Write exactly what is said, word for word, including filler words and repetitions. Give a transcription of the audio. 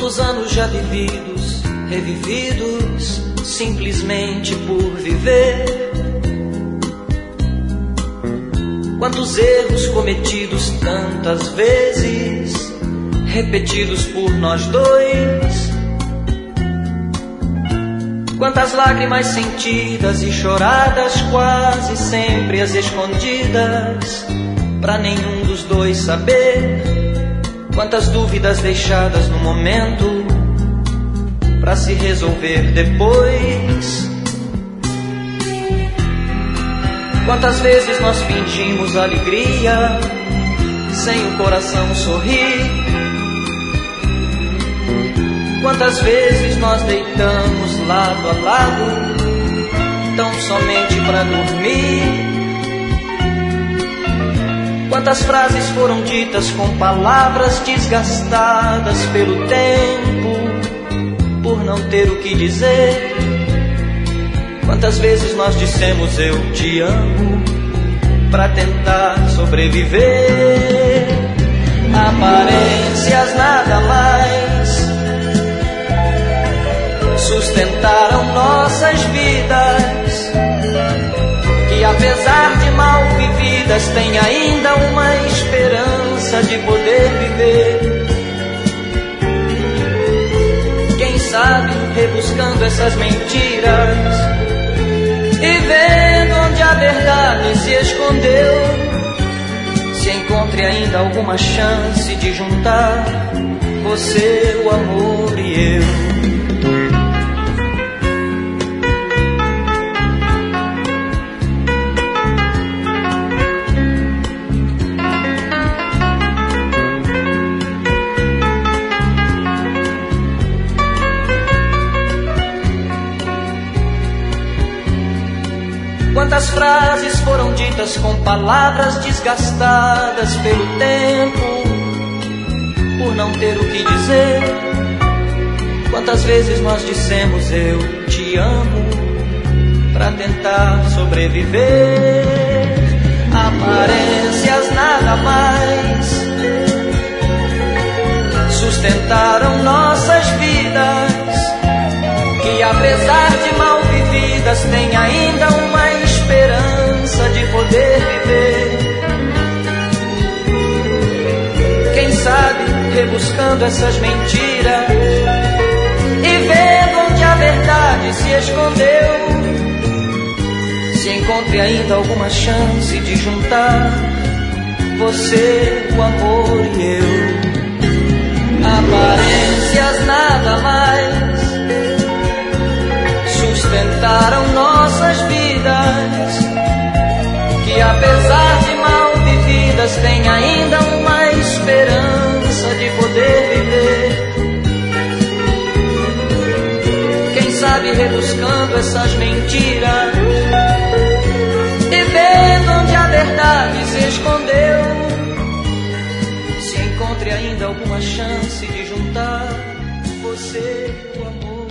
Quantos anos já vividos, revividos, simplesmente por viver. Quantos erros cometidos tantas vezes, repetidos por nós dois. Quantas lágrimas sentidas e choradas, quase sempre as escondidas, pra nenhum dos dois saber. Quantas dúvidas deixadas no momento, pra se resolver depois. Quantas vezes nós fingimos alegria, sem o coração sorrir. Quantas vezes nós deitamos lado a lado, tão somente pra dormir. Quantas frases foram ditas com palavras desgastadas pelo tempo, por não ter o que dizer. Quantas vezes nós dissemos eu te amo, pra tentar sobreviver. Aparências nada mais sustentaram nossas vidas, que apesar de mal vividas tem ainda uma esperança de poder viver. Quem sabe rebuscando essas mentiras e vendo onde a verdade se escondeu, se encontre ainda alguma chance de juntar você, o amor e eu. Quantas frases foram ditas com palavras desgastadas pelo tempo, por não ter o que dizer. Quantas vezes nós dissemos eu te amo, pra tentar sobreviver. Aparências nada mais sustentaram nossas vidas, que apesar de mal vividas tem ainda uma esperança de poder viver. Quem sabe rebuscando essas mentiras e vendo onde a verdade se escondeu, se encontre ainda alguma chance de juntar você, o amor e eu. Aparências nada mais sustentaram nossas vidas, que apesar de mal vividas tem ainda uma esperança de poder viver. Quem sabe rebuscando essas mentiras e vendo onde a verdade se escondeu, se encontre ainda alguma chance de juntar você, o amor.